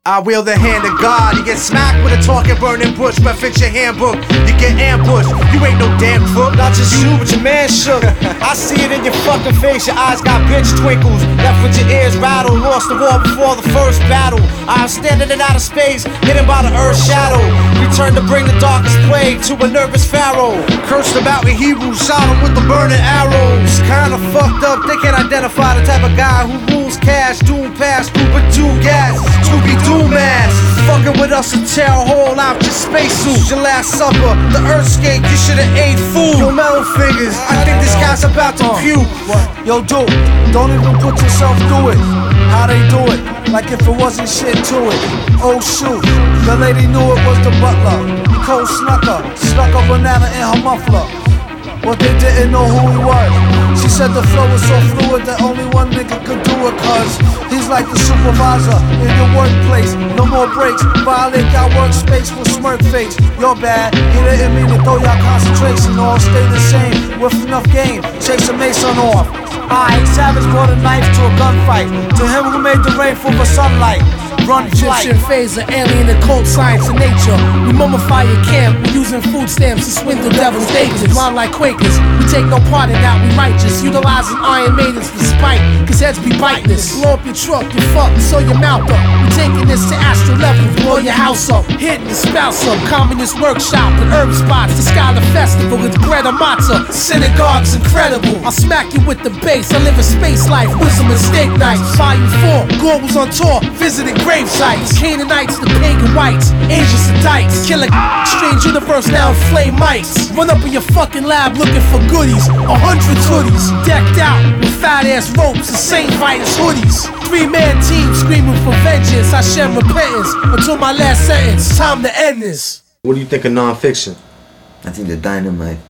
I wield the hand of God. You get smacked with a talking burning bush. Reference your handbook, you get ambushed. You ain't no damn crook. Not just you, but your man shook. I see it in your fucking face. Your eyes got bitch twinkles. Left with your ears rattle. Lost the war before the first battle. I'm standing in outer space, hidden by the earth's shadow. Return to bring the darkest plague to a nervous pharaoh. Cursed about me, Hebrews shot him with the burning arrows. Kinda fucked up, they can't identify the type of guy who rules cash. Doom pass, stupid doom gas. Scooby-Doo mask. Fucking with us and tear a hole out your spacesuit. Your last supper, the earth skate, you should've ate food. Your metal fingers, I think this guy's about to puke. Yo, dude, don't even put yourself through it. How they do it, like if it wasn't shit to it. Oh shoot, the lady knew it was the butler. Cole snuck a banana in her muffler. But they didn't know who he was. She said the flow was so fluid that only one nigga could do it, cause he's like the supervisor in your workplace. No more breaks, violate our workspace with smirk face. You're bad, he didn't mean to throw y'all concentration. All stay the same, with enough game, chase a mason off. Alright, Savage brought a knife to a gunfight. To him who made the rain fall for sunlight. Run flight. Egyptian phaser, alien occult science and nature. We mummify your camp, we using food stamps to swindle devil's acres. Blind like Quakers, we take no part in that, we righteous. Utilizing Iron Maidens for spite, cause heads be biting us. Blow up your truck, you fucked, sew your mouth up. We taking this to astral level, blow your house up. Hitting the spouse up, communist workshop and herb spots. The Scholar Festival with Greta Matzah. Synagogue's incredible, I'll smack you with the bass. I live a space life, wisdom and steak nights. Volume 4, Gore was on tour, visiting grave sites. Canaanites, the pagan whites, Asians and dykes. Killer strange universe now flame mics. Run up in your fucking lab looking for goodies. 100 hoodies, decked out with fat ass ropes and Saint Vitus hoodies. 3-man team screaming for vengeance. I share repentance until my last sentence. Time to end this. What do you think of non-fiction? I think the dynamite.